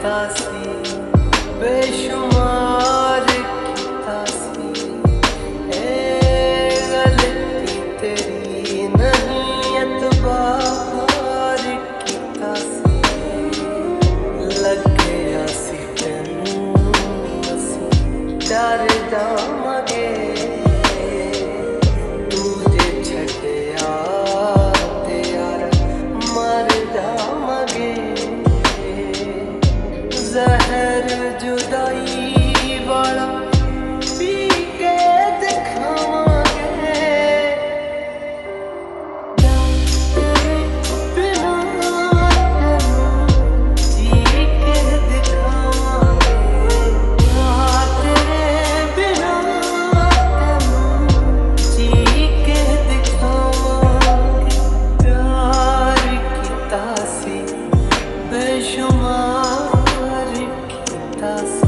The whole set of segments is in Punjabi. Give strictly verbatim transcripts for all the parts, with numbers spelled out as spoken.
ਕੀਤਾ ਸੀ ਬੇਸ਼ੁਮਾਰ ਕੀਤਾ ਸੀ ਇਹ ਗਲਤੀ ਤੇਰੀ ਨਹੀਂ ਐਤਬਾਰ ਕੀਤਾ ਸੀ ਲੱਗਿਆ ਸੀ ਤੈਨੂੰ ਅਸੀਂ ਡਰ ਜਾਵਾਂਗੇ ਤੂੰ ਜੇ ਛੱਡਿਆ ਤੇ ਯਾਰ ਮਰ ਜਾਵਾਂਗੇ ਜ਼ਹਿਰ ਜੁਦਾਈ ਵਾਲਾ ਪੀ ਕੇ ਦਿਖਾਵਾਂਗੇ ਬਿਨਾਂ ਤੈਨੂੰ ਜੀ ਕੇ ਦਿਖਾਵਾਂਗੇ ਤੇਰੇ ਬਿਨਾਂ ਤੈਨੂੰ ਜੀ ਕੇ ਦਿਖਾਵਾਂਗੇ ਪਿਆਰ ਕੀਤਾ ਸੀ ਬੇਸ਼ੁਮਾਰ ਕੀਤਾ ਸੀ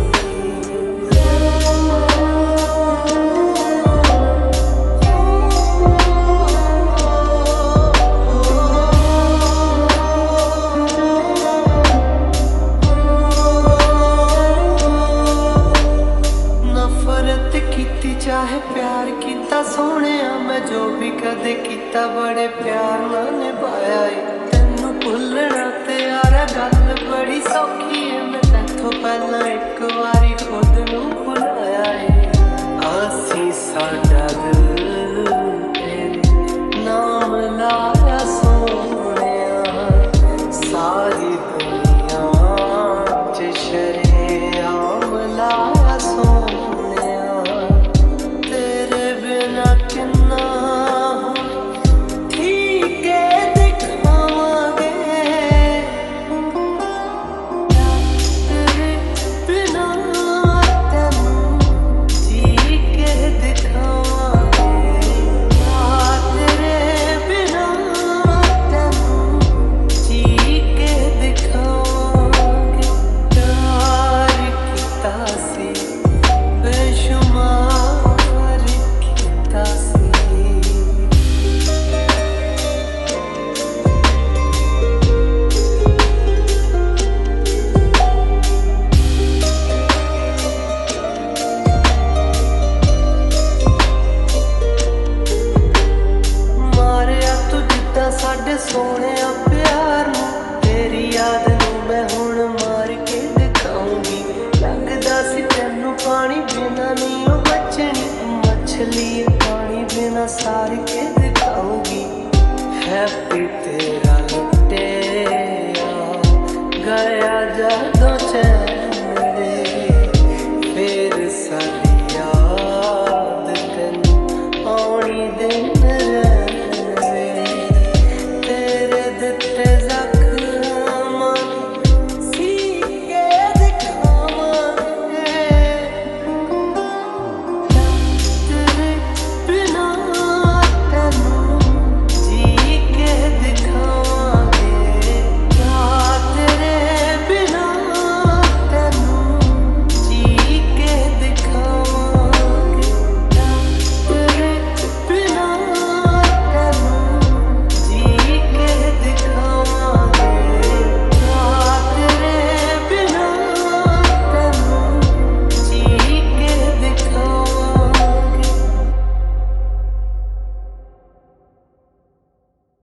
ਨਫ਼ਰਤ ਕੀਤੀ ਚਾਹੇ ਪਿਆਰ ਕੀਤਾ ਸੋਹਣਿਆ ਮੈਂ ਜੋ ਵੀ ਕਦੇ ਕੀਤਾ ਬੜੇ ਪਿਆਰ ਨਾਲ ਨਿਭਾਇਆ ਏ ਤੈਨੂੰ ਭੁੱਲਣਾ ਤੇ ਯਾਰਾ ਗੱਲ ਬੜੀ ਸੌਖੀ ਏ ਮੈਂ ਤੈਥੋਂ ਪਹਿਲਾਂ ਇੱਕ ਵਾਰੀ ਖੁਦ ਨੂੰ ਭੁਲਾਇਆ ਏ ਅਸੀਂ ਸਾਡਾ ਦਿਲ ਤੇਰੇ ਨਾਮ ਲਾਇਆ ਸੋਹਣਿਆ ਸਾਰੀ ਦੁਨੀਆ ਚ ਸ਼ਰੇਆਮ ਲਾਇਆ ਸੋਹਣਿਆ ਤੇਰੇ ਬਿਨਾਂ ਕਿੰਨਾ ਠੀਕ ਏ ਦਿਖਾਵਾਂਗੇ ਤੇਰੇ ਬਿਨਾਂ ਤੈਨੂੰ ਜੀ ਕੇ ਦਿਖਾਵਾਂਗੇ ਤੇਰੇ ਬਿਨਾਂ ਤੈਨੂੰ ਜੀ ਕੇ ਦਿਖਾਵਾਂਗੇ ਪਿਆਰ ਕੀਤਾ ਸੀ ਬੇਸ਼ੁਮਾਰ ਕੀਤਾ ਸੀ ਮਾਰਿਆ ਤੂੰ ਜਿੱਦਾਂ ਸਾਡੇ ਸੋਹਣਿਆ ਪਿਆਰ ਨੂੰ ਤੇਰੀ ਯਾਦ ਨੂੰ ਮੈਂ ਹੁਣ ਮਾਰ ਕੇ ਦਿਖਾਉਂਗੀ ਲੱਗਦਾ ਸੀ ਤੈਨੂੰ ਪਾਣੀ ਬਿਨਾਂ ਨਹੀਂ ਉਹ ਬਚਣੀ ਮੱਛਲੀ ਪਾਣੀ ਬਿਨਾਂ ਸਾਰ ਕੇ ਦਿਖਾਉਂਗੀ ਹੈਪੀ ਤੇਰਾ ਲੁੱਟਿਆ ਗਿਆ ਜਦੋਂ ਚੈਨ